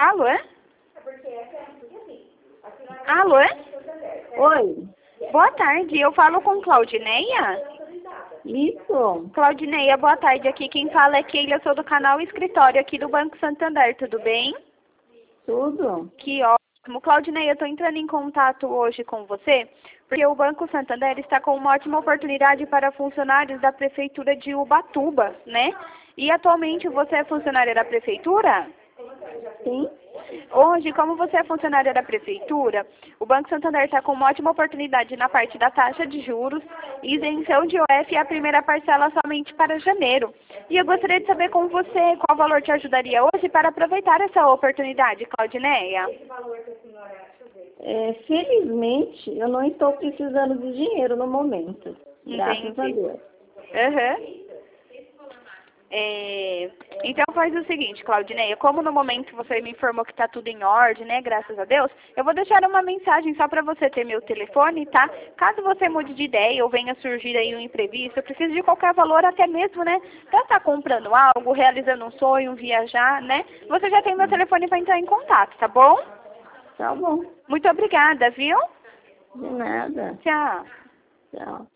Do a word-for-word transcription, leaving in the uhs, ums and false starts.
Alô? Alô? Oi, Boa tarde, eu falo com Claudineia? isso, Claudineia, boa tarde. Aqui quem fala é Keila, eu sou do canal Escritório aqui do Banco Santander, tudo bem? tudo. Que ótimo. Claudineia, eu estou entrando em contato hoje com você, porque o Banco Santander está com uma ótima oportunidade para funcionários da Prefeitura de Ubatuba, né? E atualmente você é funcionária da Prefeitura? Sim, Hoje, como você é funcionária da Prefeitura, o Banco Santander está com uma ótima oportunidade na parte da taxa de juros, isenção de O F e a primeira parcela somente para janeiro. E eu gostaria de saber com você qual valor te ajudaria hoje para aproveitar essa oportunidade, Claudineia. é, felizmente eu não estou precisando de dinheiro no momento, graças a Entendi. Deus. Aham. É, então faz o seguinte, Claudineia, como no momento você me informou que está tudo em ordem, né, graças a Deus, eu vou deixar uma mensagem só para você ter meu telefone, tá? Caso você mude de ideia ou venha surgir aí um imprevisto, eu preciso de qualquer valor, até mesmo, né, para estar comprando algo, realizando um sonho, viajar, né? Você já tem meu telefone para entrar em contato, tá bom? Tá bom, Muito obrigada, viu? de nada. Tchau. Tchau.